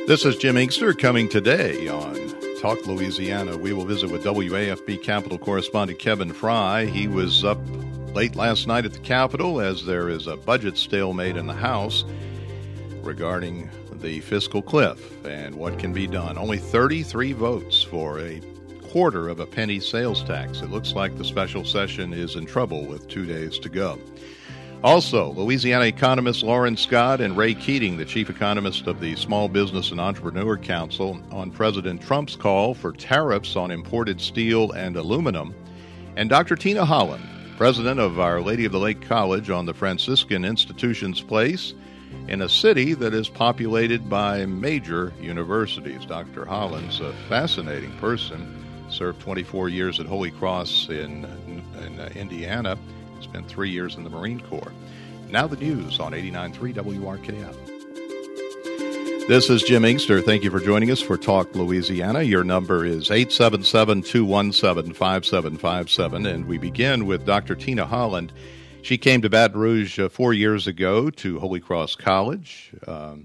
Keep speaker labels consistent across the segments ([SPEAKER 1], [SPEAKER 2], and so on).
[SPEAKER 1] This is Jim Inkster coming today on Talk Louisiana. We will visit with WAFB Capitol correspondent Kevin Fry. He was up late last night at the Capitol as there is a budget stalemate in the House regarding the fiscal cliff and what can be done. Only 33 votes for a quarter of a penny sales tax. It looks like the special session is in trouble with 2 days to go. Also, Louisiana economists Lauren Scott and Ray Keating, the chief economist of the Small Business and Entrepreneur Council, on President Trump's call for tariffs on imported steel and aluminum, and Dr. Tina Holland, president of Our Lady of the Lake College on the Franciscan Institution's place in a city that is populated by major universities. Dr. Holland's a fascinating person, served 24 years at Holy Cross in Indiana, spent 3 years in the Marine Corps. Now the news on 89.3 WRKF. This is Jim Inkster. Thank you for joining us for Talk Louisiana. Your number is 877-217-5757, and we begin with Dr. Tina Holland. She came to Baton Rouge 4 years ago to Holy Cross College. Our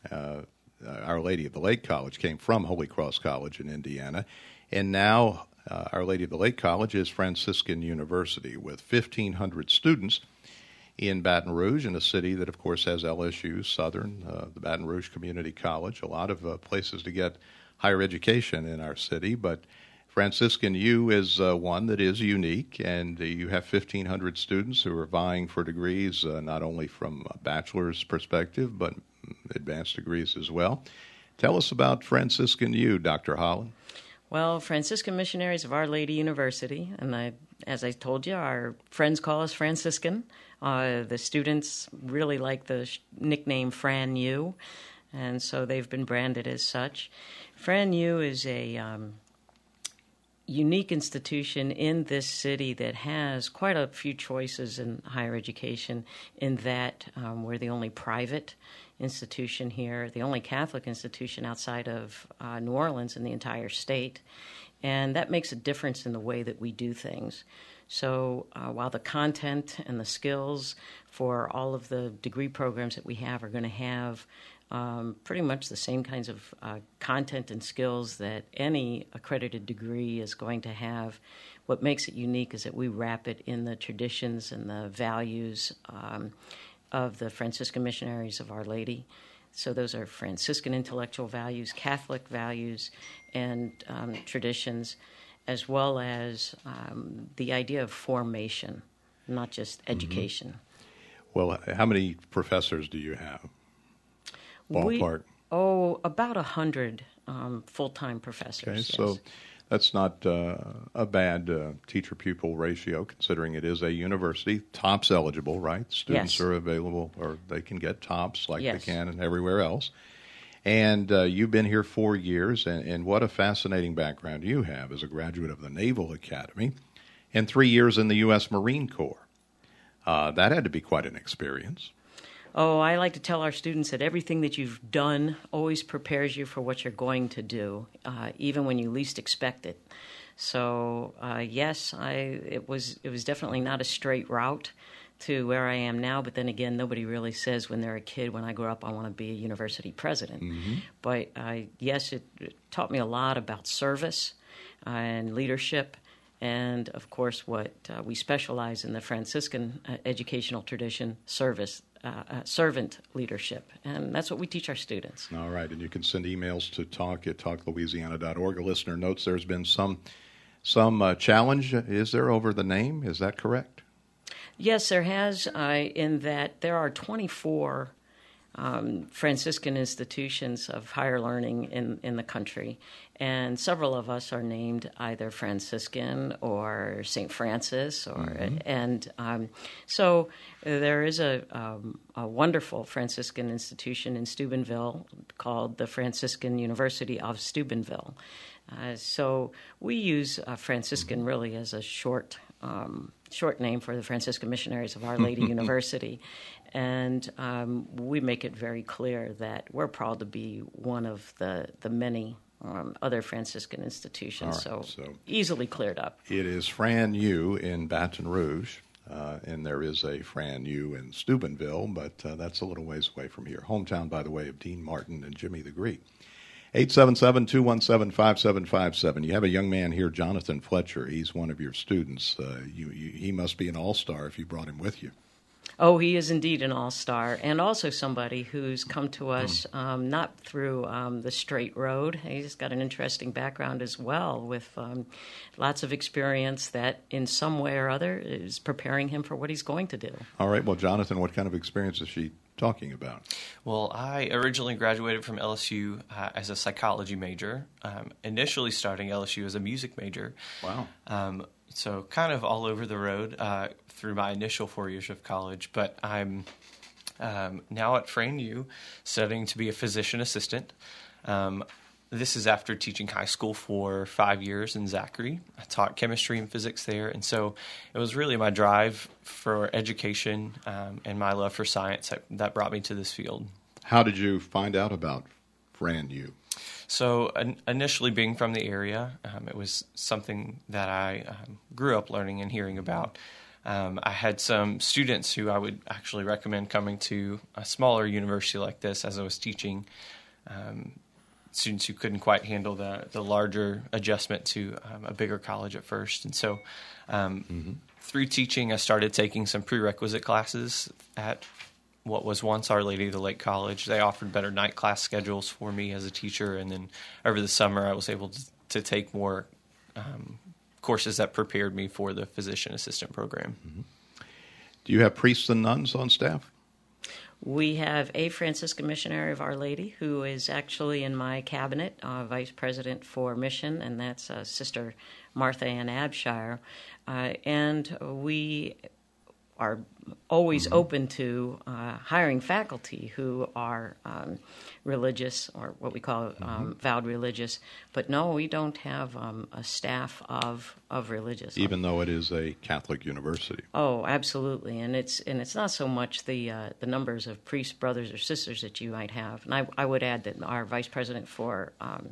[SPEAKER 1] Lady of the Lake College came from Holy Cross College in Indiana, and now Our Lady of the Lake College is Franciscan University with 1,500 students in Baton Rouge, in a city that, of course, has LSU, Southern, the Baton Rouge Community College, a lot of places to get higher education in our city. But Franciscan U is one that is unique, and you have 1,500 students who are vying for degrees, not only from a bachelor's perspective, but advanced degrees as well. Tell us about Franciscan U, Dr. Holland.
[SPEAKER 2] Well, Franciscan Missionaries of Our Lady University, and as I told you, our friends call us Franciscan. The students really like the nickname Fran U, and so they've been branded as such. Fran U is a unique institution in this city that has quite a few choices in higher education, in that we're the only private institution here, the only Catholic institution outside of New Orleans in the entire state, and that makes a difference in the way that we do things. So while the content and the skills for all of the degree programs that we have are going to have pretty much the same kinds of content and skills that any accredited degree is going to have, what makes it unique is that we wrap it in the traditions and the values of the Franciscan Missionaries of Our Lady. So those are Franciscan intellectual values, Catholic values, and traditions, as well as the idea of formation, not just education.
[SPEAKER 1] Mm-hmm. Well, how many professors do you have? Ballpark?
[SPEAKER 2] About 100 full-time professors.
[SPEAKER 1] Okay,
[SPEAKER 2] yes.
[SPEAKER 1] So that's not a bad teacher-pupil ratio, considering it is a university. TOPS eligible, right? Students
[SPEAKER 2] Yes.
[SPEAKER 1] are available, or they can get TOPS like
[SPEAKER 2] Yes.
[SPEAKER 1] they can and everywhere else. And you've been here 4 years, and what a fascinating background you have as a graduate of the Naval Academy and 3 years in the U.S. Marine Corps. That had to be quite an experience.
[SPEAKER 2] Oh, I like to tell our students that everything that you've done always prepares you for what you're going to do, even when you least expect it. So, yes, it was definitely not a straight route to where I am now, but then again, nobody really says when they're a kid, when I grow up, I want to be a university president. Mm-hmm. But, yes, it taught me a lot about service and leadership. And, of course, what we specialize in the Franciscan educational tradition, servant leadership. And that's what we teach our students.
[SPEAKER 1] All right. And you can send emails to talk@talklouisiana.org. A listener notes there's been some challenge, is there, over the name? Is that correct?
[SPEAKER 2] Yes, there has, in that there are 24 Franciscan institutions of higher learning in the country, and several of us are named either Franciscan or St. Francis, so there is a wonderful Franciscan institution in Steubenville called the Franciscan University of Steubenville. So we use Franciscan really as a short name for the Franciscan Missionaries of Our Lady University. And we make it very clear that we're proud to be one of the many other Franciscan institutions,
[SPEAKER 1] right,
[SPEAKER 2] so easily cleared up.
[SPEAKER 1] It is Fran U in Baton Rouge. and there is a Fran U in Steubenville, but that's a little ways away from here. Hometown, by the way, of Dean Martin and Jimmy the Greek. 877-217-5757. You have a young man here, Jonathan Fletcher. He's one of your students. He must be an all-star if you brought him with you.
[SPEAKER 2] Oh, he is indeed an all-star, and also somebody who's come to us not through the straight road. He's got an interesting background as well, with lots of experience that in some way or other is preparing him for what he's going to do.
[SPEAKER 1] All right. Well, Jonathan, what kind of experience is she talking about?
[SPEAKER 3] Well, I originally graduated from LSU as a psychology major, initially starting LSU as a music major.
[SPEAKER 1] Wow.
[SPEAKER 3] So kind of all over the road through my initial 4 years of college. But I'm now at Fran U studying to be a physician assistant. This is after teaching high school for 5 years in Zachary. I taught chemistry and physics there. And so it was really my drive for education and my love for science that brought me to this field.
[SPEAKER 1] How did you find out about Fran U?
[SPEAKER 3] So initially being from the area, it was something that I grew up learning and hearing about. I had some students who I would actually recommend coming to a smaller university like this as I was teaching, students who couldn't quite handle the larger adjustment to a bigger college at first. And so through teaching, I started taking some prerequisite classes at what was once Our Lady of the Lake College. They offered better night class schedules for me as a teacher, and then over the summer I was able to take more courses that prepared me for the physician assistant program.
[SPEAKER 1] Mm-hmm. Do you have priests and nuns on staff?
[SPEAKER 2] We have a Franciscan missionary of Our Lady who is actually in my cabinet, vice president for mission, and that's Sister Martha Ann Abshire. And we are always open to hiring faculty who are religious, or what we call vowed religious. But no, we don't have a staff of religious.
[SPEAKER 1] Even though it is a Catholic university.
[SPEAKER 2] Oh, absolutely, and it's not so much the numbers of priests, brothers, or sisters that you might have. And I would add that our vice president for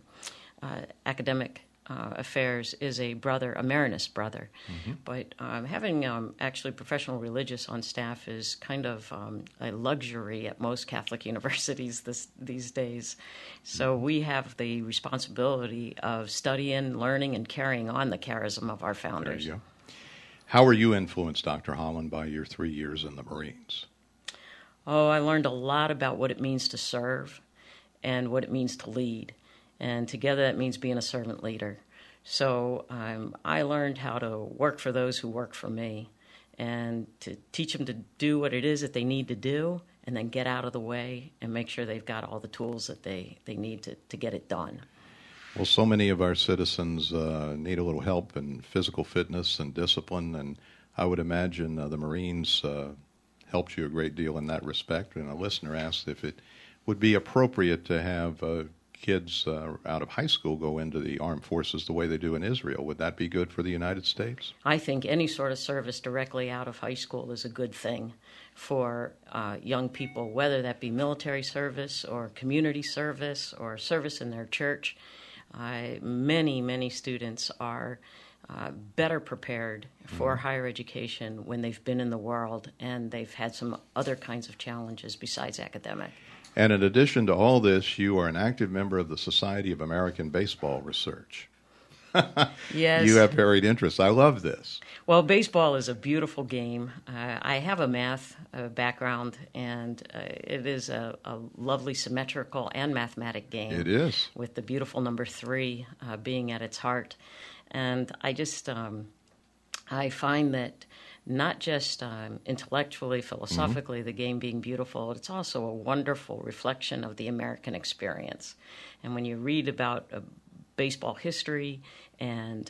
[SPEAKER 2] academic affairs is a Maronist brother. Mm-hmm. But having actually professional religious on staff is kind of a luxury at most Catholic universities these days. So we have the responsibility of studying, learning, and carrying on the charism of our founders.
[SPEAKER 1] There you go. How were you influenced, Dr. Holland, by your 3 years in the Marines?
[SPEAKER 2] Oh, I learned a lot about what it means to serve and what it means to lead. And together that means being a servant leader. So I learned how to work for those who work for me and to teach them to do what it is that they need to do and then get out of the way and make sure they've got all the tools that they need to get it done.
[SPEAKER 1] Well, so many of our citizens need a little help in physical fitness and discipline, and I would imagine the Marines helped you a great deal in that respect. And a listener asked if it would be appropriate to have kids out of high school go into the armed forces the way they do in Israel. Would that be good for the United States?
[SPEAKER 2] I think any sort of service directly out of high school is a good thing for young people, whether that be military service or community service or service in their church. Many students are better prepared for higher education when they've been in the world and they've had some other kinds of challenges besides academic.
[SPEAKER 1] And in addition to all this, you are an active member of the Society of American Baseball Research.
[SPEAKER 2] Yes.
[SPEAKER 1] You have varied interests. I love this.
[SPEAKER 2] Well, baseball is a beautiful game. I have a math background, and it is a lovely symmetrical and mathematic game.
[SPEAKER 1] It is.
[SPEAKER 2] With the beautiful number 3 being at its heart. And I just, I find that not just intellectually, philosophically, the game being beautiful, it's also a wonderful reflection of the American experience. And when you read about baseball history and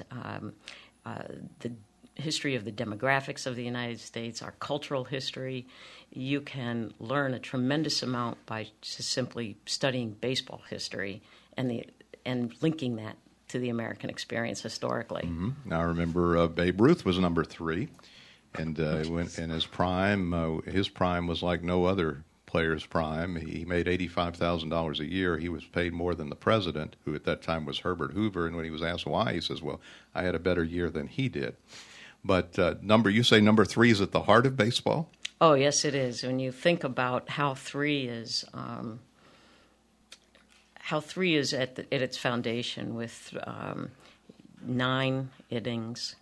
[SPEAKER 2] the history of the demographics of the United States, our cultural history, you can learn a tremendous amount by just simply studying baseball history and linking that to the American experience historically. Mm-hmm.
[SPEAKER 1] Now, I remember Babe Ruth was number 3. And when in his prime was like no other player's prime. He made $85,000 a year. He was paid more than the president, who at that time was Herbert Hoover. And when he was asked why, he says, well, I had a better year than he did. But you say number 3 is at the heart of baseball?
[SPEAKER 2] Oh, yes, it is. When you think about how 3 is at its foundation with 9 innings,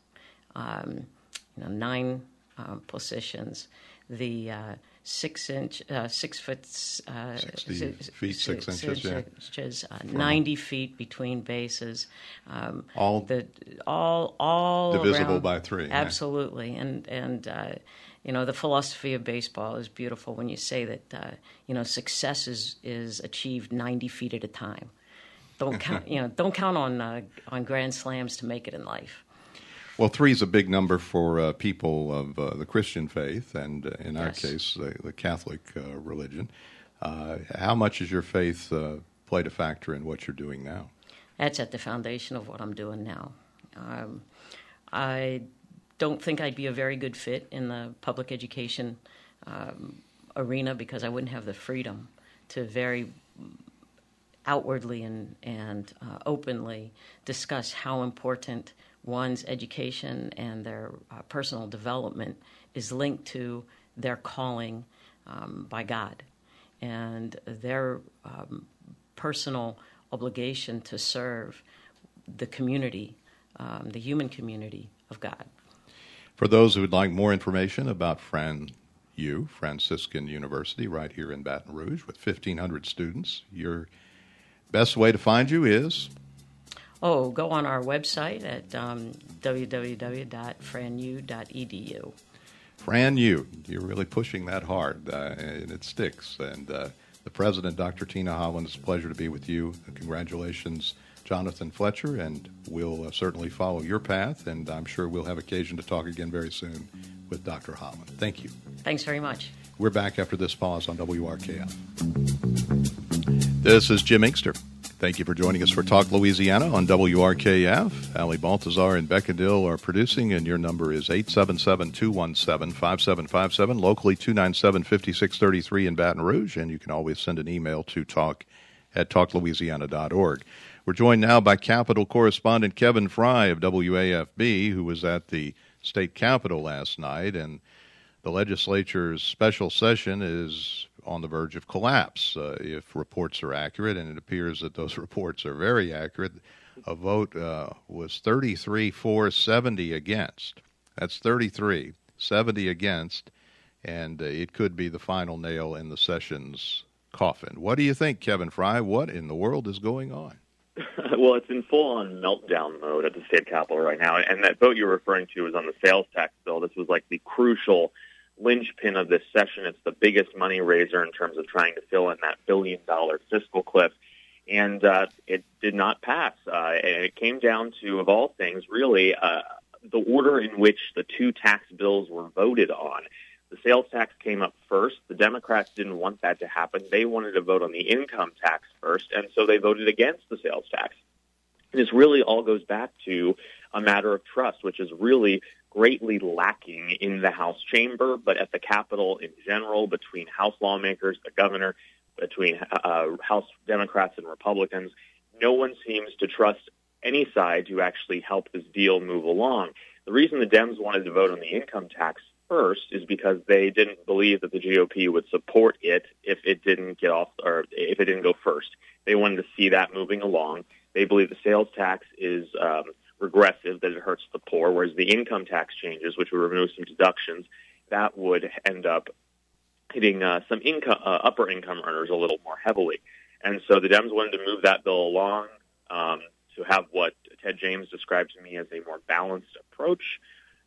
[SPEAKER 2] 9 positions, the 6 foot
[SPEAKER 1] 60 feet 6 inches,
[SPEAKER 2] 90 feet between bases,
[SPEAKER 1] all divisible
[SPEAKER 2] around,
[SPEAKER 1] by 3.
[SPEAKER 2] Absolutely, yeah. And the philosophy of baseball is beautiful when you say that success is achieved 90 feet at a time. Don't count don't count on grand slams to make it in life.
[SPEAKER 1] Well, 3 is a big number for people of the Christian faith, and in our case, the Catholic religion. How much has your faith played a factor in what you're doing now?
[SPEAKER 2] That's at the foundation of what I'm doing now. I don't think I'd be a very good fit in the public education arena because I wouldn't have the freedom to very outwardly and openly discuss how important one's education and their personal development is linked to their calling by God and their personal obligation to serve the community, the human community of God.
[SPEAKER 1] For those who would like more information about Franciscan University, right here in Baton Rouge with 1,500 students, your best way to find you is?
[SPEAKER 2] Go on our website at www.franu.edu.
[SPEAKER 1] FranU, you're really pushing that hard, and it sticks. And the president, Dr. Tina Holland, it's a pleasure to be with you. Congratulations, Jonathan Fletcher, and we'll certainly follow your path, and I'm sure we'll have occasion to talk again very soon with Dr. Holland. Thank you.
[SPEAKER 2] Thanks very much.
[SPEAKER 1] We're back after this pause on WRKF. This is Jim Inkster. Thank you for joining us for Talk Louisiana on WRKF. Ali Baltazar and Becca Dill are producing, and your number is 877-217-5757, locally 297-5633 in Baton Rouge, and you can always send an email to talk@talklouisiana.org. We're joined now by Capitol correspondent Kevin Fry of WAFB, who was at the state capitol last night, and the legislature's special session is on the verge of collapse, if reports are accurate, and it appears that those reports are very accurate. A vote was 33-4, 70 against. That's 33, 70 against, and it could be the final nail in the session's coffin. What do you think, Kevin Fry? What in the world is going on?
[SPEAKER 4] Well, it's in full-on meltdown mode at the state capitol right now, and that vote you're referring to is on the sales tax bill. This was like the crucial linchpin of this session. It's the biggest money raiser in terms of trying to fill in that billion-dollar fiscal cliff, and it did not pass. And it came down to, of all things, really the order in which the 2 tax bills were voted on. The sales tax came up first. The Democrats didn't want that to happen. They wanted to vote on the income tax first, and so they voted against the sales tax. And this really all goes back to a matter of trust, which is really greatly lacking in the House chamber, but at the Capitol in general, between House lawmakers, the governor, between House Democrats and Republicans. No one seems to trust any side to actually help this deal move along. The reason the Dems wanted to vote on the income tax first is because they didn't believe that the GOP would support it if it didn't get off, or if it didn't go first. They wanted to see that moving along. They believe the sales tax is regressive, that it hurts the poor, whereas the income tax changes, which would remove some deductions, that would end up hitting some upper income earners a little more heavily. And so the Dems wanted to move that bill along to have what Ted James described to me as a more balanced approach.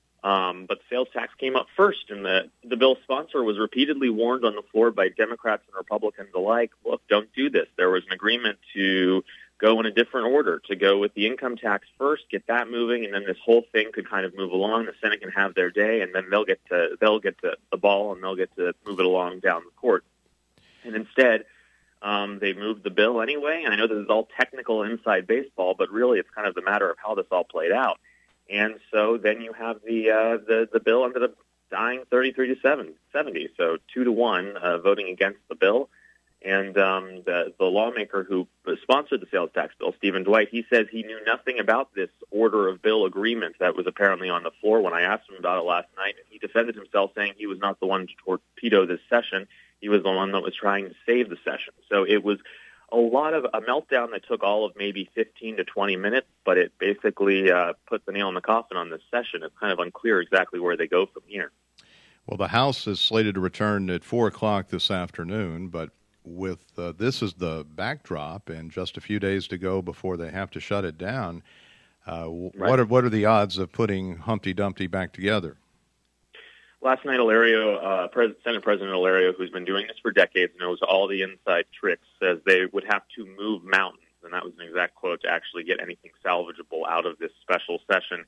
[SPEAKER 4] But the sales tax came up first, and the bill's sponsor was repeatedly warned on the floor by Democrats and Republicans alike, look, don't do this. There was an agreement to go in a different order, to go with the income tax first, get that moving, and then this whole thing could kind of move along. The Senate can have their day, and then they'll get the ball, and they'll get to move it along down the court. And instead, they moved the bill anyway, and I know this is all technical inside baseball, but really it's kind of the matter of how this all played out. And so then you have the bill ended up dying 33-70, so 2-1 voting against the bill. And the lawmaker who sponsored the sales tax bill, Stephen Dwight, he says he knew nothing about this order of bill agreement that was apparently on the floor when I asked him about it last night. And he defended himself, saying he was not the one to torpedo this session. He was the one that was trying to save the session. So it was a meltdown that took all of maybe 15 to 20 minutes, but it basically put the nail in the coffin on this session. It's kind of unclear exactly where they go from here.
[SPEAKER 1] Well, the House is slated to return at 4 o'clock this afternoon, but with this as the backdrop and just a few days to go before they have to shut it down, right. What are the odds of putting Humpty Dumpty back together?
[SPEAKER 4] Last night, Senate President Alario, who's been doing this for decades, knows all the inside tricks, says they would have to move mountains, and that was an exact quote, to actually get anything salvageable out of this special session.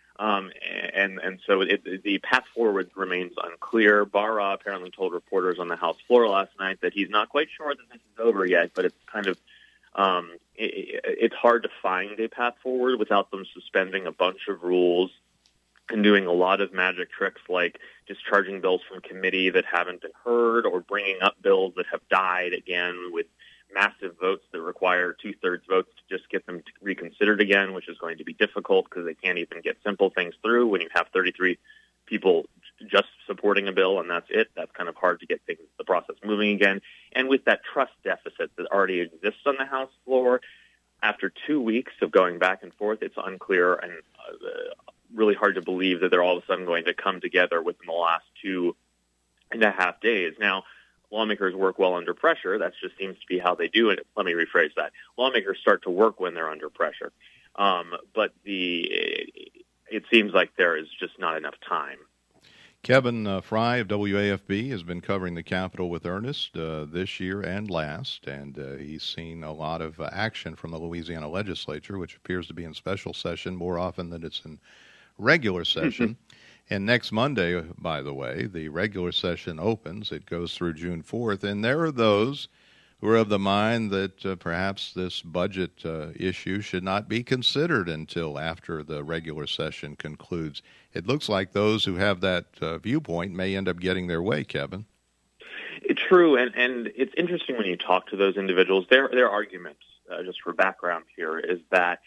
[SPEAKER 4] So the path forward remains unclear. Barra apparently told reporters on the House floor last night that he's not quite sure that this is over yet, but it's kind of it's hard to find a path forward without them suspending a bunch of rules and doing a lot of magic tricks like discharging bills from committee that haven't been heard or bringing up bills that have died again with massive votes that require 2/3 votes to just get them reconsidered again, which is going to be difficult because they can't even get simple things through when you have 33 people just supporting a bill and that's it. That's kind of hard to get the process moving again. And with that trust deficit that already exists on the House floor, after 2 weeks of going back and forth, it's unclear and really hard to believe that they're all of a sudden going to come together within the last 2.5 days. Now, lawmakers work well under pressure. That just seems to be how they do it. Let me rephrase that. Lawmakers start to work when they're under pressure. But it seems like there is just not enough time.
[SPEAKER 1] Kevin Fry of WAFB has been covering the Capitol with Ernest this year and last, and he's seen a lot of action from the Louisiana legislature, which appears to be in special session more often than it's in regular session. And next Monday, by the way, the regular session opens. It goes through June 4th. And there are those who are of the mind that perhaps this budget issue should not be considered until after the regular session concludes. It looks like those who have that viewpoint may end up getting their way, Kevin.
[SPEAKER 4] True, and it's interesting when you talk to those individuals. Their arguments, just for background here, is that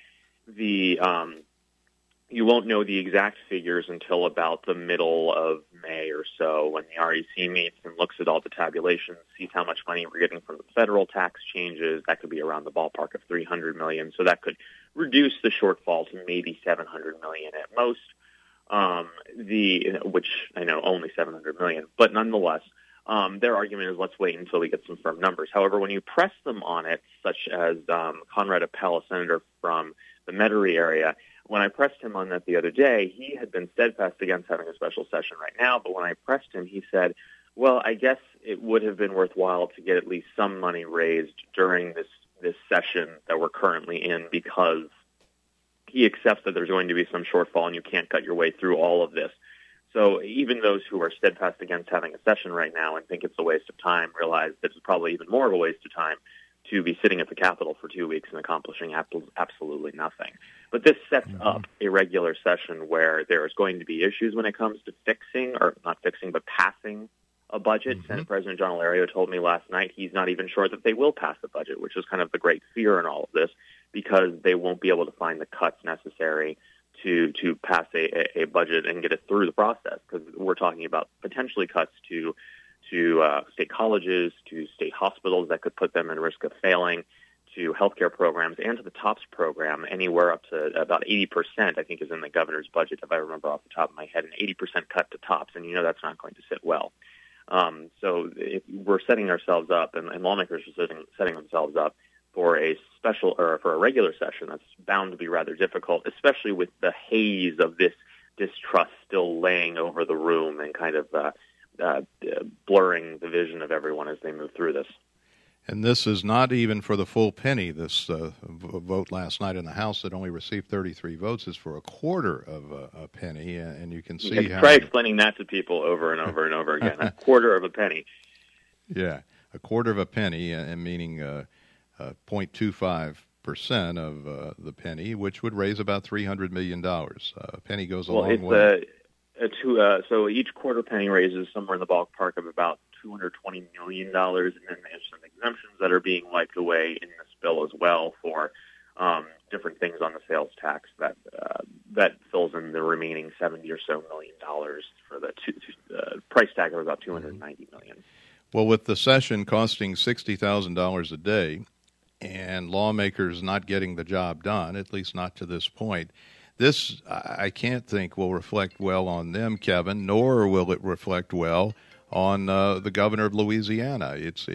[SPEAKER 4] you won't know the exact figures until about the middle of May or so when the REC meets and looks at all the tabulations, sees how much money we're getting from the federal tax changes. That could be around the ballpark of $300 million. So that could reduce the shortfall to maybe $700 million at most, which I know only $700 million. But nonetheless, their argument is let's wait until we get some firm numbers. However, when you press them on it, such as Conrad Appel, a senator from the Metairie area, when I pressed him on that the other day, he had been steadfast against having a special session right now. But when I pressed him, he said, well, I guess it would have been worthwhile to get at least some money raised during this session that we're currently in, because he accepts that there's going to be some shortfall and you can't cut your way through all of this. So even those who are steadfast against having a session right now and think it's a waste of time realize that it's probably even more of a waste of time to be sitting at the Capitol for 2 weeks and accomplishing absolutely nothing. But this sets up a regular session where there is going to be issues when it comes to passing a budget. Senate President John Alario told me last night he's not even sure that they will pass the budget, which is kind of the great fear in all of this, because they won't be able to find the cuts necessary to pass a budget and get it through the process, because we're talking about potentially cuts to state colleges, to state hospitals that could put them in risk of failing, to healthcare programs, and to the TOPS program. Anywhere up to about 80%, I think, is in the governor's budget, if I remember off the top of my head, an 80% cut to TOPS, and that's not going to sit well. So if we're setting ourselves up, and lawmakers are setting themselves up for a special or for a regular session that's bound to be rather difficult, especially with the haze of this distrust still laying over the room and kind of blurring the vision of everyone as they move through this.
[SPEAKER 1] And this is not even for the full penny. This vote last night in the House that only received 33 votes is for a quarter of a penny, and you can see how...
[SPEAKER 4] Try explaining that to people over and over and over again. A quarter of a penny.
[SPEAKER 1] Yeah, a quarter of a penny, and meaning 0.25% of the penny, which would raise about $300 million. A penny goes a long way.
[SPEAKER 4] So each quarter penny raises somewhere in the ballpark of about $220 million, and then there's some exemptions that are being wiped away in this bill as well for different things on the sales tax that fills in the remaining $70 or so million for the price tag of about $290 million.
[SPEAKER 1] Well, with the session costing $60,000 a day and lawmakers not getting the job done, at least not to this point, this, I can't think, will reflect well on them, Kevin, nor will it reflect well on the governor of Louisiana. It's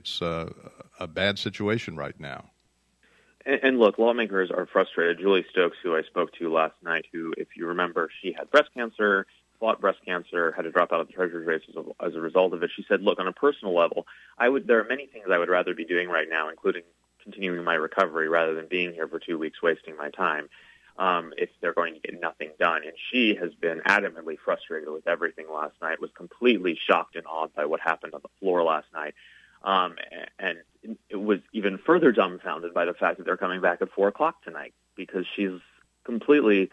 [SPEAKER 1] a bad situation right now.
[SPEAKER 4] And look, lawmakers are frustrated. Julie Stokes, who I spoke to last night, who, if you remember, she had breast cancer, fought breast cancer, had to drop out of the Treasury race as a result of it. She said, look, on a personal level, there are many things I would rather be doing right now, including continuing my recovery rather than being here for 2 weeks wasting my time. If they're going to get nothing done. And she has been adamantly frustrated with everything last night, was completely shocked and awed by what happened on the floor last night. And it was even further dumbfounded by the fact that they're coming back at 4 o'clock tonight, because she's completely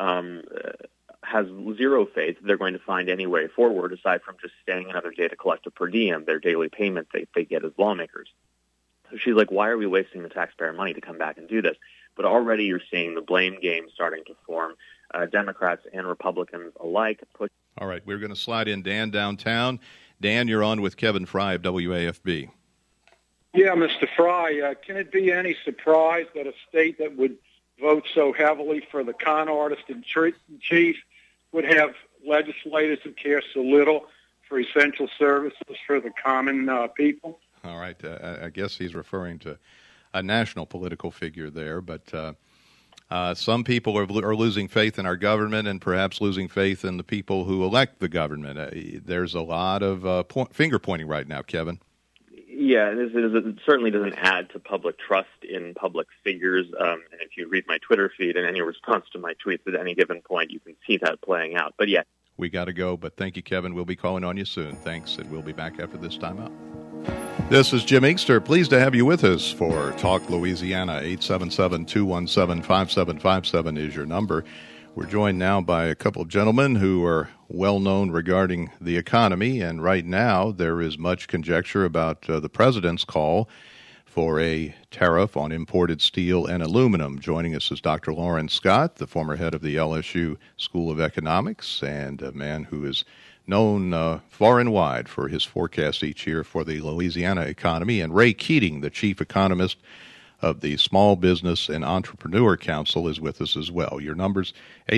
[SPEAKER 4] has zero faith that they're going to find any way forward aside from just staying another day to collect a per diem, their daily payment they get as lawmakers. So she's like, why are we wasting the taxpayer money to come back and do this? But already you're seeing the blame game starting to form, Democrats and Republicans alike.
[SPEAKER 1] All right, we're going to slide in Dan downtown. Dan, you're on with Kevin Fry of WAFB.
[SPEAKER 5] Yeah, Mr. Fry, can it be any surprise that a state that would vote so heavily for the con artist in chief would have legislators who care so little for essential services for the common people?
[SPEAKER 1] All right, I guess he's referring to a national political figure there, but some people are losing faith in our government and perhaps losing faith in the people who elect the government. There's a lot of finger-pointing right now, Kevin.
[SPEAKER 4] Yeah, it certainly doesn't add to public trust in public figures. And if you read my Twitter feed and any response to my tweets at any given point, you can see that playing out. But yeah.
[SPEAKER 1] We got to go, but thank you, Kevin. We'll be calling on you soon. Thanks, and we'll be back after this timeout. This is Jim Inkster. Pleased to have you with us for Talk Louisiana. 877-217-5757 is your number. We're joined now by a couple of gentlemen who are well known regarding the economy, and right now there is much conjecture about the president's call for a tariff on imported steel and aluminum. Joining us is Dr. Loren Scott, the former head of the LSU School of Economics, and a man who is known far and wide for his forecast each year for the Louisiana economy, and Ray Keating, the chief economist of the Small Business and Entrepreneur Council, is with us as well. Your numbers,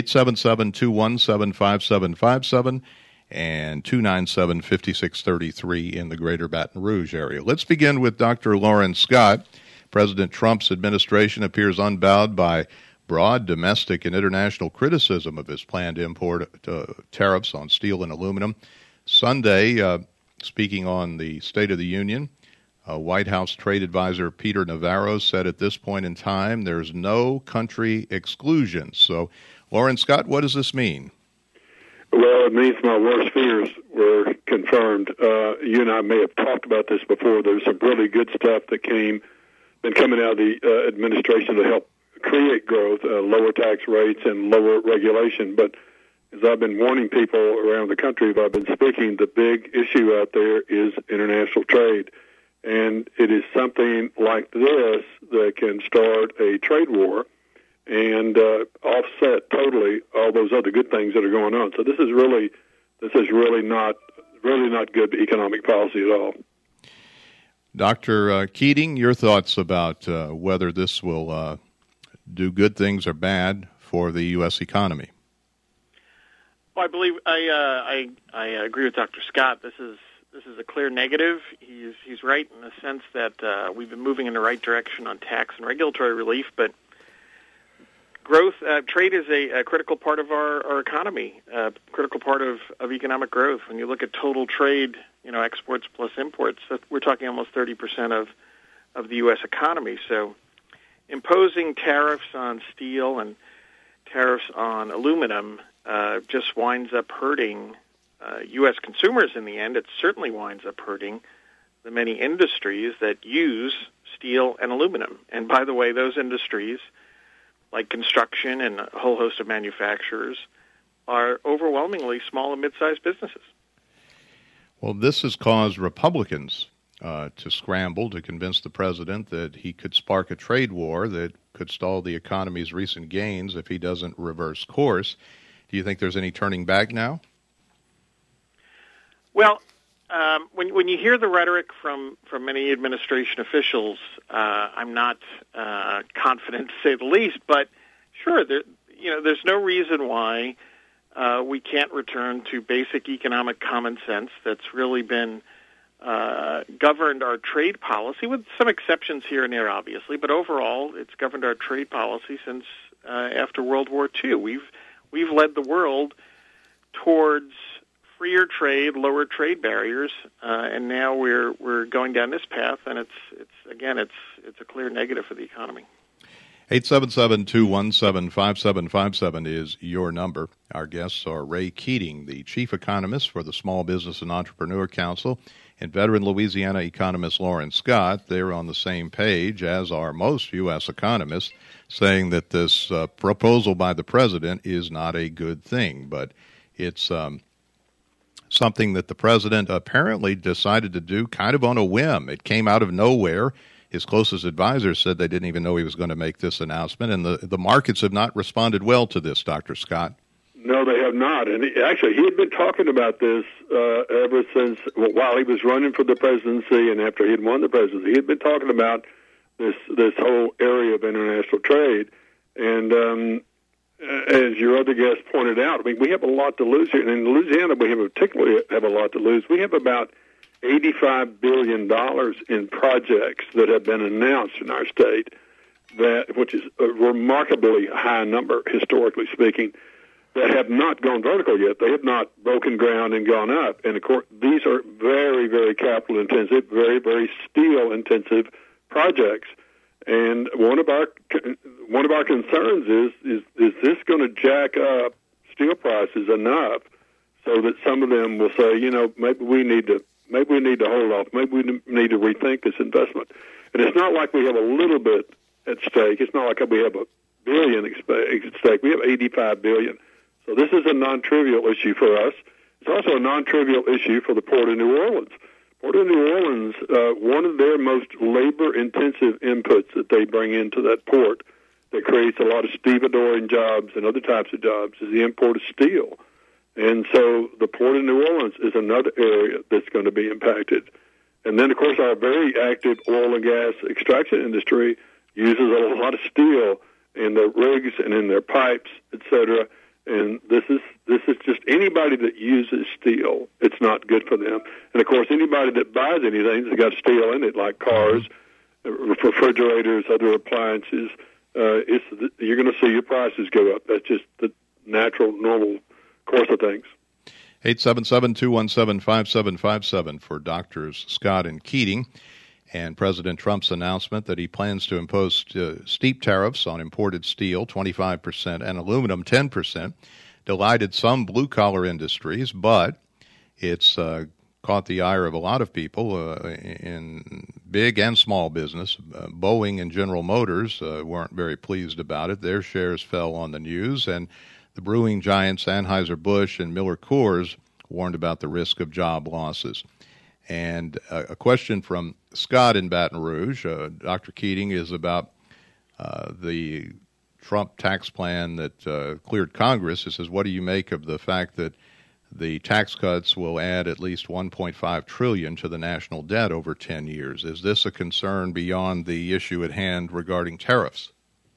[SPEAKER 1] 877-217-5757 and 297-5633 in the greater Baton Rouge area. Let's begin with Dr. Loren Scott. President Trump's administration appears unbowed by broad domestic and international criticism of his planned import tariffs on steel and aluminum. Sunday, speaking on the State of the Union, White House Trade Advisor Peter Navarro said at this point in time there's no country exclusion. So, Loren Scott, what does this mean?
[SPEAKER 6] Well, it means my worst fears were confirmed. You and I may have talked about this before. There's some really good stuff that been coming out of the administration to help create growth, lower tax rates and lower regulation. But as I've been warning people around the country, I've been speaking, the big issue out there is international trade. And it is something like this that can start a trade war and offset totally all those other good things that are going on. So this is really not good economic policy at all.
[SPEAKER 1] Dr. Keating, your thoughts about whether this will do good things or bad for the U.S. economy?
[SPEAKER 7] Well, I believe I agree with Dr. Scott. This is a clear negative. He's right in the sense that we've been moving in the right direction on tax and regulatory relief, but growth, trade is a critical part of our economy, a critical part of economic growth. When you look at total trade, exports plus imports, we're talking almost 30% of the U.S. economy. So imposing tariffs on steel and tariffs on aluminum just winds up hurting U.S. consumers in the end. It certainly winds up hurting the many industries that use steel and aluminum. And by the way, those industries, like construction and a whole host of manufacturers, are overwhelmingly small and mid-sized businesses.
[SPEAKER 1] Well, this has caused Republicans to scramble to convince the president that he could spark a trade war that could stall the economy's recent gains if he doesn't reverse course. Do you think there's any turning back now?
[SPEAKER 7] Well, when you hear the rhetoric from many administration officials, I'm not confident to say the least. But sure, there's no reason why we can't return to basic economic common sense that's really been governed our trade policy, with some exceptions here and there, obviously. But overall, it's governed our trade policy since after World War II. We've led the world towards freer trade, lower trade barriers, and now we're going down this path, and it's a clear negative for the economy.
[SPEAKER 1] 877-217-5757 is your number. Our guests are Ray Keating, the chief economist for the Small Business and Entrepreneur Council, and veteran Louisiana economist Loren Scott. They're on the same page, as are most U.S. economists, saying that this proposal by the president is not a good thing, but it's something that the president apparently decided to do kind of on a whim. It came out of nowhere. His closest advisors said they didn't even know he was going to make this announcement, and the markets have not responded well to this, Dr. Scott.
[SPEAKER 6] No, they have not. And he had been talking about this ever since, while he was running for the presidency and after he had won the presidency. He had been talking about this whole area of international trade. And as your other guest pointed out, I mean, we have a lot to lose here. And in Louisiana, we particularly have a lot to lose. We have about $85 billion in projects that have been announced in our state, which is a remarkably high number, historically speaking, that have not gone vertical yet. They have not broken ground and gone up. And, of course, these are very, very capital-intensive, very, very steel-intensive projects. And one of our concerns is this going to jack up steel prices enough so that some of them will say, maybe we need to hold off. Maybe we need to rethink this investment. And it's not like we have a little bit at stake. It's not like we have $1 billion at stake. We have $85 billion. So this is a non-trivial issue for us. It's also a non-trivial issue for the Port of New Orleans. Port of New Orleans, one of their most labor-intensive inputs that they bring into that port that creates a lot of stevedoring jobs and other types of jobs is the import of steel. And so the Port of New Orleans is another area that's going to be impacted. And then, of course, our very active oil and gas extraction industry uses a lot of steel in their rigs and in their pipes, et cetera. And this is just anybody that uses steel, it's not good for them. And, of course, anybody that buys anything that's got steel in it, like cars, refrigerators, other appliances, you're going to see your prices go up. That's just the natural, normal course of things.
[SPEAKER 1] 877-217-5757 for Drs. Scott and Keating. And President Trump's announcement that he plans to impose steep tariffs on imported steel, 25%, and aluminum, 10%, delighted some blue-collar industries, but it's caught the ire of a lot of people in big and small business. Boeing and General Motors weren't very pleased about it. Their shares fell on the news, and the brewing giants Anheuser-Busch and Miller Coors warned about the risk of job losses. And a question from Scott in Baton Rouge, Dr. Keating, is about the Trump tax plan that cleared Congress. It says, what do you make of the fact that the tax cuts will add at least $1.5 trillion to the national debt over 10 years? Is this a concern beyond the issue at hand regarding tariffs?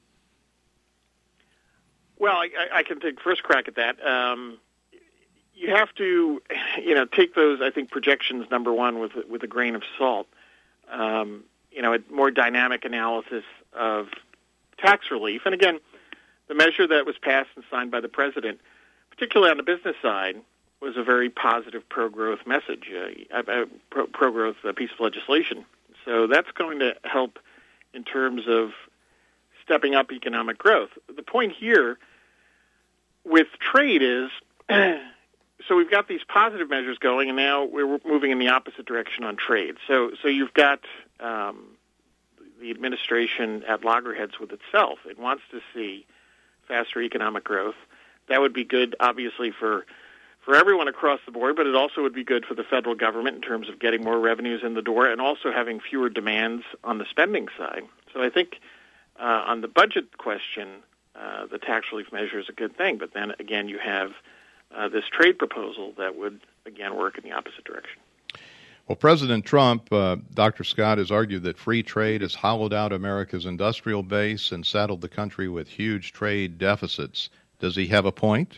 [SPEAKER 7] Well, I can take first crack at that. You have to, take those, I think, projections, number one, with a grain of salt. A more dynamic analysis of tax relief. And again, the measure that was passed and signed by the president, particularly on the business side, was a very positive pro-growth message, pro-growth piece of legislation. So that's going to help in terms of stepping up economic growth. The point here with trade is, so we've got these positive measures going, and now we're moving in the opposite direction on trade. So you've got the administration at loggerheads with itself. It wants to see faster economic growth. That would be good, obviously, for for everyone across the board, but it also would be good for the federal government in terms of getting more revenues in the door and also having fewer demands on the spending side. So I think on the budget question, the tax relief measure is a good thing. But then again, you have this trade proposal that would, again, work in the opposite direction.
[SPEAKER 1] Well, President Trump, Dr. Scott, has argued that free trade has hollowed out America's industrial base and saddled the country with huge trade deficits. Does he have a point?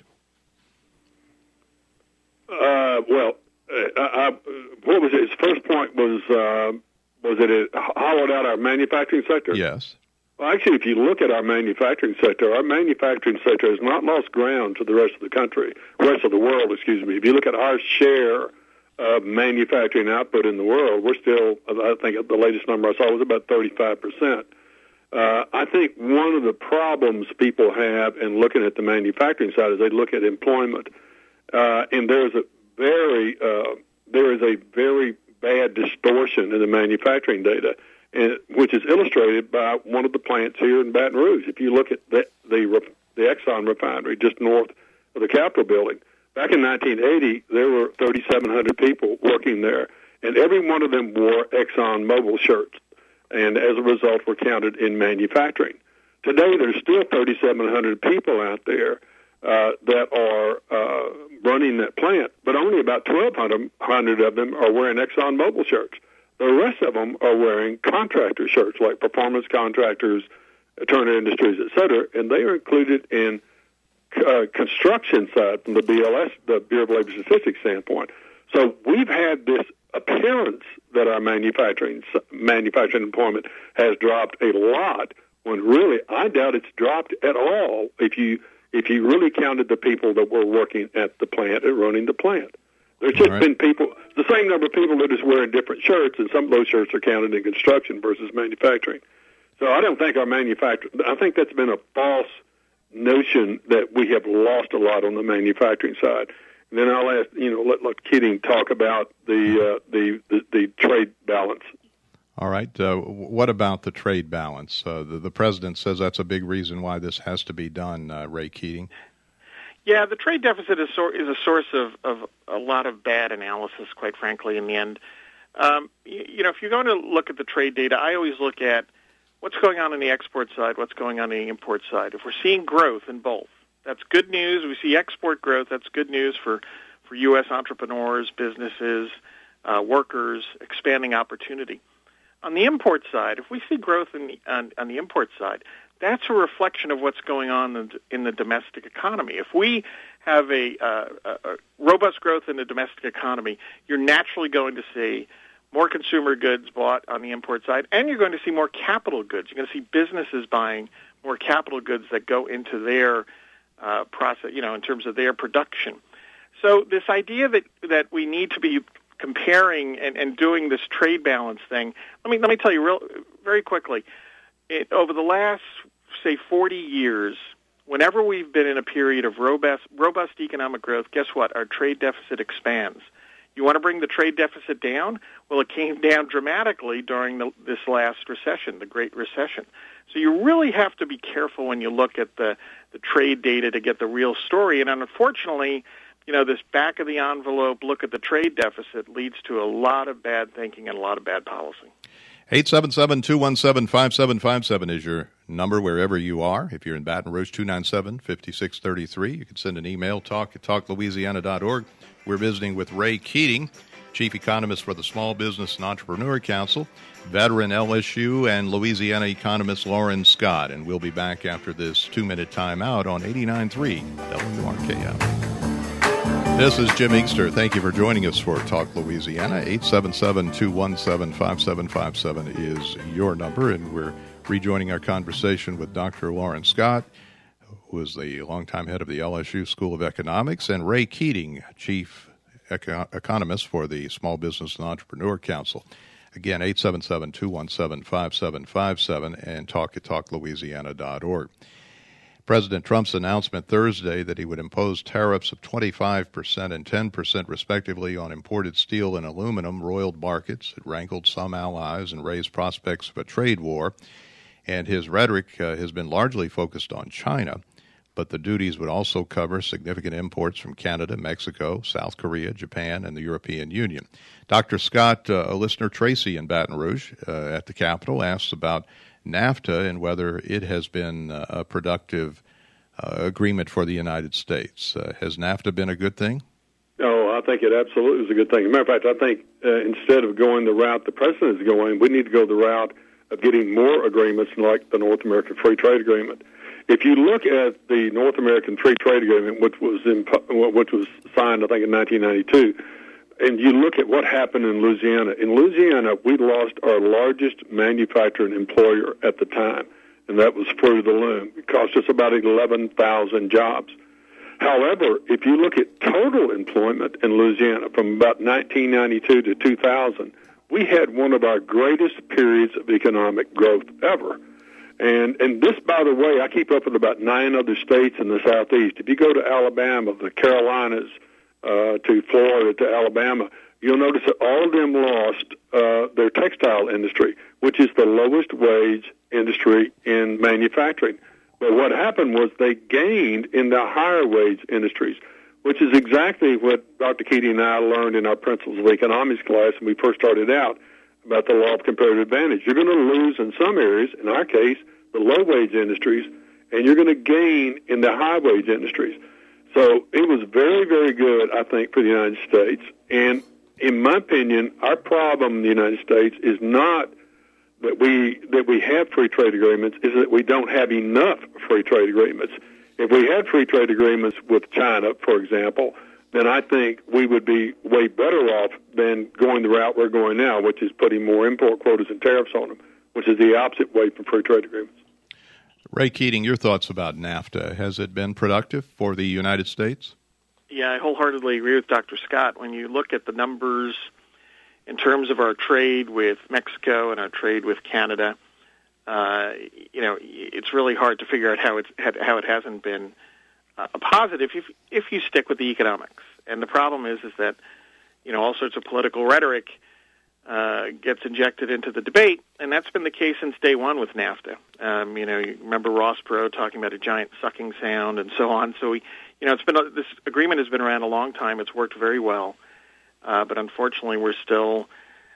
[SPEAKER 6] What was it? His first point was it hollowed out our manufacturing sector?
[SPEAKER 1] Yes.
[SPEAKER 6] Well, actually, if you look at our manufacturing sector has not lost ground to the rest of the world. If you look at our share of manufacturing output in the world, we're still, I think the latest number I saw was about 35%. I think one of the problems people have in looking at the manufacturing side is they look at employment, and there is a very bad distortion in the manufacturing data, which is illustrated by one of the plants here in Baton Rouge. If you look at the Exxon refinery just north of the Capitol building, back in 1980, there were 3,700 people working there, and every one of them wore Exxon Mobil shirts, and as a result were counted in manufacturing. Today, there's still 3,700 people out there that are running that plant, but only about 1,200 of them are wearing Exxon Mobil shirts. The rest of them are wearing contractor shirts, like Performance Contractors, Turner Industries, et cetera, and they are included in construction side from the BLS, the Bureau of Labor Statistics standpoint. So we've had this appearance that our manufacturing employment has dropped a lot, when really I doubt it's dropped at all if you really counted the people that were working at the plant and running the plant. There's just been people, the same number of people that is wearing different shirts, and some of those shirts are counted in construction versus manufacturing. So I don't think I think that's been a false notion that we have lost a lot on the manufacturing side. And then I'll ask, let Keating talk about the trade balance.
[SPEAKER 1] All right. What about the trade balance? The president says that's a big reason why this has to be done, Ray Keating.
[SPEAKER 7] Yeah, the trade deficit is a source of a lot of bad analysis, quite frankly, in the end. If you're going to look at the trade data, I always look at what's going on the export side, what's going on the import side. If we're seeing growth in both, that's good news. We see export growth, that's good news for U.S. entrepreneurs, businesses, workers, expanding opportunity. On the import side, if we see growth on the import side, that's a reflection of what's going on in the domestic economy. If we have a robust growth in the domestic economy, you're naturally going to see more consumer goods bought on the import side, and you're going to see more capital goods. You're going to see businesses buying more capital goods that go into their process, in terms of their production. So this idea that we need to be comparing and doing this trade balance thing, let me tell you very quickly. Over the last, say, 40 years, whenever we've been in a period of robust economic growth, guess what? Our trade deficit expands. You want to bring the trade deficit down? Well, it came down dramatically during this last recession, the Great Recession. So you really have to be careful when you look at the trade data to get the real story. And unfortunately, this back-of-the-envelope look at the trade deficit leads to a lot of bad thinking and a lot of bad policy.
[SPEAKER 1] 877-217-5757 is your number wherever you are. If you're in Baton Rouge, 297-5633. You can send an email, talk@talklouisiana.org. We're visiting with Ray Keating, Chief Economist for the Small Business and Entrepreneur Council, veteran LSU and Louisiana economist Loren Scott. And we'll be back after this 2-minute timeout on 89.3 WRKF. This is Jim Inkster. Thank you for joining us for Talk Louisiana. 877-217-5757 is your number, and we're rejoining our conversation with Dr. Loren Scott, who is the longtime head of the LSU School of Economics, and Ray Keating, Chief Economist for the Small Business and Entrepreneur Council. Again, 877-217-5757 and talk@talklouisiana.org. President Trump's announcement Thursday that he would impose tariffs of 25% and 10% respectively on imported steel and aluminum roiled markets. It rankled some allies and raised prospects of a trade war, and his rhetoric has been largely focused on China. but the duties would also cover significant imports from Canada, Mexico, South Korea, Japan, and the European Union. Dr. Scott, a listener, Tracy in Baton Rouge at the Capitol, asks about NAFTA and whether it has been a productive agreement for the United States. Has NAFTA been a good thing?
[SPEAKER 6] Oh, I think it absolutely is a good thing. As a matter of fact, I think instead of going the route the president is going, we need to go the route of getting more agreements like the North American Free Trade Agreement. If you look at the North American Free Trade Agreement, which was signed, I think, in 1992, and you look at what happened in Louisiana, we lost our largest manufacturing employer at the time, and that was Fruit of the Loom. It cost us about 11,000 jobs. However, if you look at total employment in Louisiana from about 1992 to 2000, we had one of our greatest periods of economic growth ever. And this, by the way, I keep up with about 9 other states in the Southeast. If you go to Alabama, the Carolinas, to Florida, to Alabama, you'll notice that all of them lost their textile industry, which is the lowest wage industry in manufacturing. But what happened was they gained in the higher wage industries, which is exactly what Dr. Keating and I learned in our Principles of Economics class when we first started out about the law of comparative advantage. You're going to lose in some areas, in our case, the low-wage industries, and you're going to gain in the high-wage industries. So it was very, very good, I think, for the United States. And in my opinion, our problem in the United States is not that we have free trade agreements, is that we don't have enough free trade agreements. If we had free trade agreements with China, for example, then I think we would be way better off than going the route we're going now, which is putting more import quotas and tariffs on them, which is the opposite way from free trade agreements.
[SPEAKER 1] Ray Keating, your thoughts about NAFTA. Has it been productive for the United States?
[SPEAKER 7] Yeah, I wholeheartedly agree with Dr. Scott. When you look at the numbers in terms of our trade with Mexico and our trade with Canada, it's really hard to figure out how it hasn't been a positive if you stick with the economics. And the problem is that all sorts of political rhetoric gets injected into the debate, and that's been the case since day one with NAFTA. You remember Ross Perot talking about a giant sucking sound and so on. So this agreement has been around a long time. It's worked very well, but unfortunately, we're still,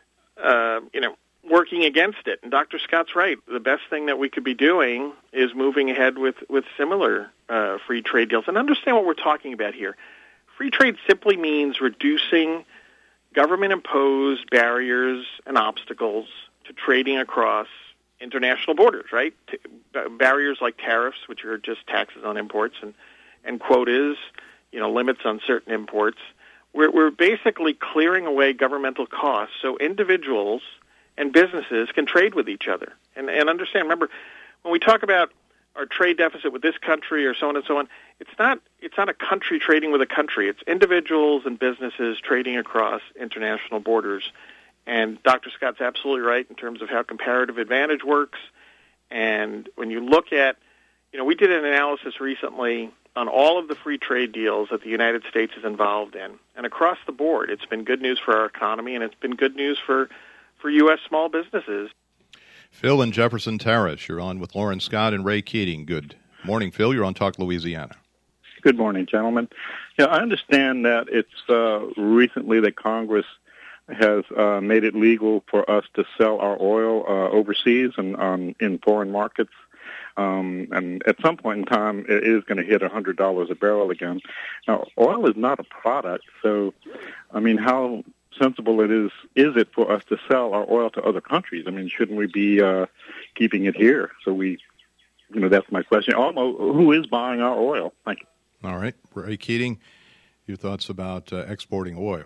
[SPEAKER 7] working against it. And Dr. Scott's right. The best thing that we could be doing is moving ahead with similar free trade deals. And understand what we're talking about here. Free trade simply means reducing government-imposed barriers and obstacles to trading across international borders, right? Barriers like tariffs, which are just taxes on imports, and quotas, limits on certain imports. We're basically clearing away governmental costs so individuals and businesses can trade with each other. And understand, remember, when we talk about our trade deficit with this country or so on and so on, it's not a country trading with a country. It's individuals and businesses trading across international borders. And Dr. Scott's absolutely right in terms of how comparative advantage works. And when you look at, we did an analysis recently on all of the free trade deals that the United States is involved in. And across the board, it's been good news for our economy, and it's been good news for U.S. small businesses.
[SPEAKER 1] Phil in Jefferson Terrace, you're on with Lauren Scott and Ray Keating. Good morning, Phil. You're on Talk Louisiana.
[SPEAKER 8] Good morning, gentlemen. Yeah, I understand that it's recently that Congress has made it legal for us to sell our oil overseas and in foreign markets. And at some point in time, it is going to hit $100 a barrel again. Now, oil is not a product, so, how sensible is it for us to sell our oil to other countries? Shouldn't we be keeping it here? So that's my question. Also, who is buying our oil? Thank you.
[SPEAKER 1] All right. Ray Keating, your thoughts about exporting oil?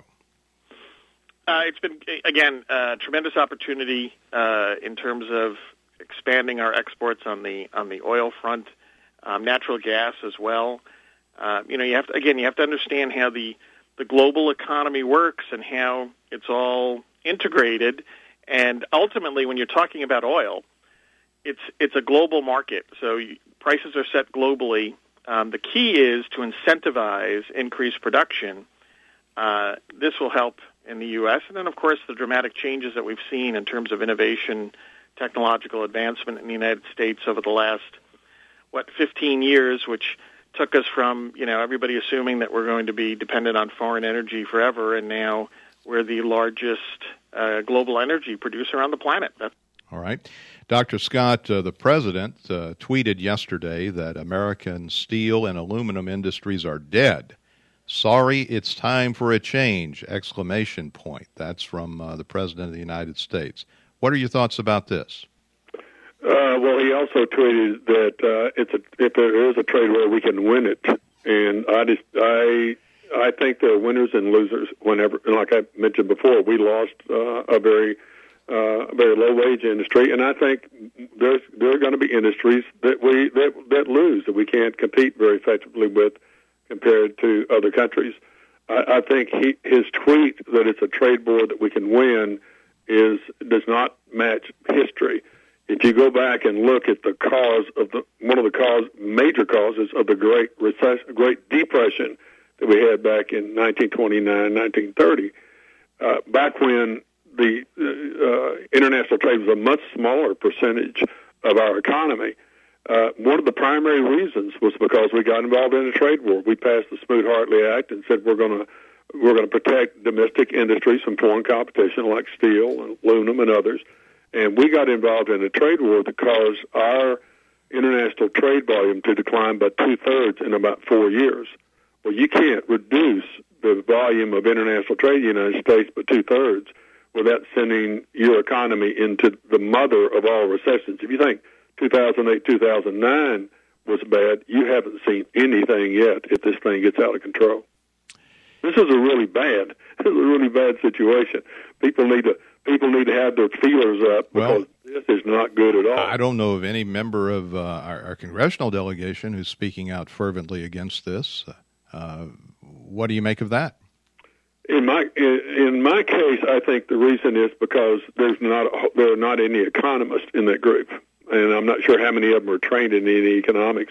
[SPEAKER 7] It's been, again, a tremendous opportunity in terms of expanding our exports on the oil front, natural gas as well. You have to understand how the global economy works and how it's all integrated. And ultimately, when you're talking about oil, it's a global market. So prices are set globally. The key is to incentivize increased production. This will help in the U.S. And then, of course, the dramatic changes that we've seen in terms of innovation, technological advancement in the United States over the last, 15 years, which took us from, everybody assuming that we're going to be dependent on foreign energy forever, and now we're the largest global energy producer on the planet.
[SPEAKER 1] All right. Dr. Scott, the president tweeted yesterday that American steel and aluminum industries are dead. Sorry, it's time for a change! ! That's from the President of the United States. What are your thoughts about this?
[SPEAKER 6] Well, he also tweeted that if there is a trade war, we can win it. And I think there are winners and losers. Whenever, like I mentioned before, we lost a very low wage industry, and I think there are going to be industries that lose, that we can't compete very effectively with compared to other countries. I think his tweet that it's a trade war that we can win does not match history. If you go back and look at one of the major causes of the Great Depression that we had back in 1929, 1930, back when the international trade was a much smaller percentage of our economy. One of the primary reasons was because we got involved in a trade war. We passed the Smoot-Hartley Act and said we're going to protect domestic industries from foreign competition like steel and aluminum and others. And we got involved in a trade war that caused our international trade volume to decline by 2/3 in about 4 years. Well, you can't reduce the volume of international trade in the United States by 2/3 without sending your economy into the mother of all recessions. If you think 2008, 2009 was bad, you haven't seen anything yet if this thing gets out of control. This is a really bad situation. People need to have their feelers up because this is not good at all.
[SPEAKER 1] I don't know of any member of our congressional delegation who's speaking out fervently against this. What do you make of that?
[SPEAKER 6] In my case, I think the reason is because there are not any economists in that group, and I'm not sure how many of them are trained in any economics.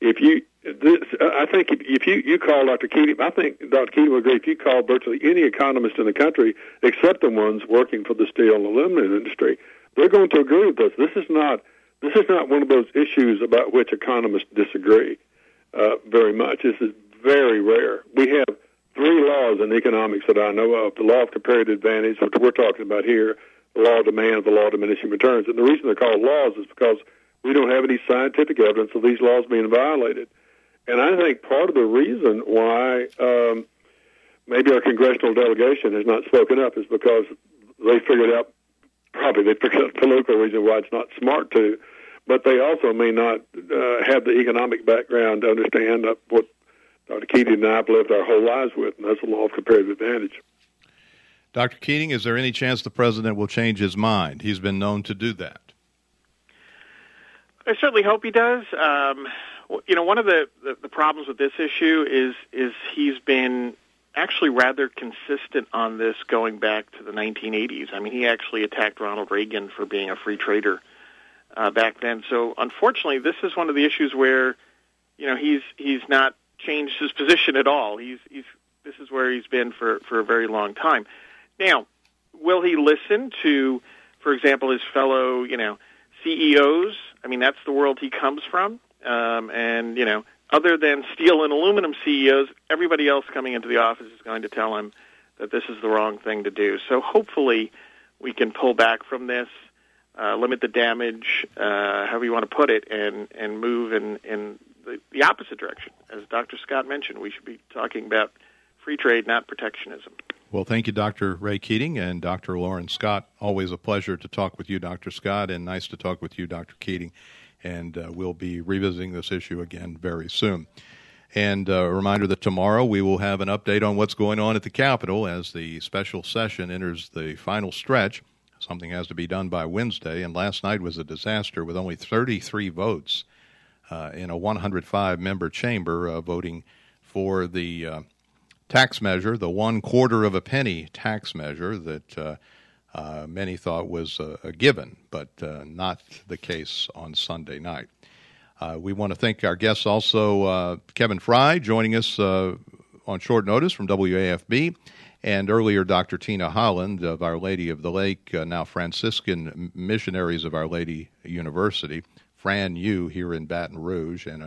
[SPEAKER 6] I think if you call Dr. Keating, I think Dr. Keating would agree. If you call virtually any economist in the country, except the ones working for the steel and aluminum industry, they're going to agree with us. This is not one of those issues about which economists disagree very much. This is very rare. We have 3 laws in economics that I know of: the law of comparative advantage, which we're talking about here, the law of demand, the law of diminishing returns. And the reason they're called laws is because we don't have any scientific evidence of these laws being violated. And I think part of the reason why maybe our congressional delegation has not spoken up is because they figured out political reason why it's not smart to, but they also may not have the economic background to understand what Dr. Keating and I have lived our whole lives with, and that's the law of comparative advantage.
[SPEAKER 1] Dr. Keating, is there any chance the president will change his mind? He's been known to do that.
[SPEAKER 7] I certainly hope he does. One of the problems with this issue is he's been actually rather consistent on this going back to the 1980s. I mean, he actually attacked Ronald Reagan for being a free trader back then. So, unfortunately, this is one of the issues where, he's not changed his position at all. This is where he's been for a very long time. Now, will he listen to, for example, his fellow, CEOs? I mean, that's the world he comes from. And, other than steel and aluminum CEOs, everybody else coming into the office is going to tell him that this is the wrong thing to do. So hopefully we can pull back from this, limit the damage, however you want to put it, and move in the opposite direction. As Dr. Scott mentioned, we should be talking about free trade, not protectionism.
[SPEAKER 1] Well, thank you, Dr. Ray Keating and Dr. Loren Scott. Always a pleasure to talk with you, Dr. Scott, and nice to talk with you, Dr. Keating. And we'll be revisiting this issue again very soon. And a reminder that tomorrow we will have an update on what's going on at the Capitol as the special session enters the final stretch. Something has to be done by Wednesday, and last night was a disaster with only 33 votes in a 105-member chamber voting for the tax measure, the 1/4 of a penny tax measure that many thought was a given, but not the case on Sunday night. We want to thank our guests also, Kevin Fry, joining us on short notice from WAFB, and earlier Dr. Tina Holland of Our Lady of the Lake, now Franciscan Missionaries of Our Lady University, Fran U here in Baton Rouge, and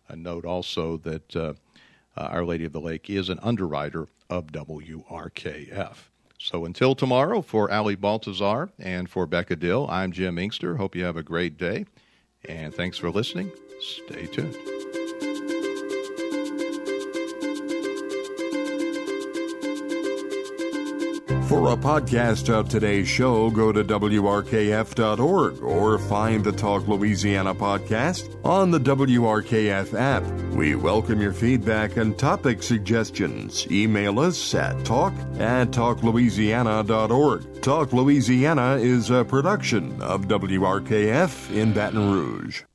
[SPEAKER 1] note also that Our Lady of the Lake is an underwriter of WRKF. So until tomorrow, for Ali Baltazar and for Becca Dill, I'm Jim Inkster. Hope you have a great day, and thanks for listening. Stay tuned.
[SPEAKER 9] For a podcast of today's show, go to WRKF.org or find the Talk Louisiana podcast on the WRKF app. We welcome your feedback and topic suggestions. Email us at talk@talklouisiana.org. Talk Louisiana is a production of WRKF in Baton Rouge.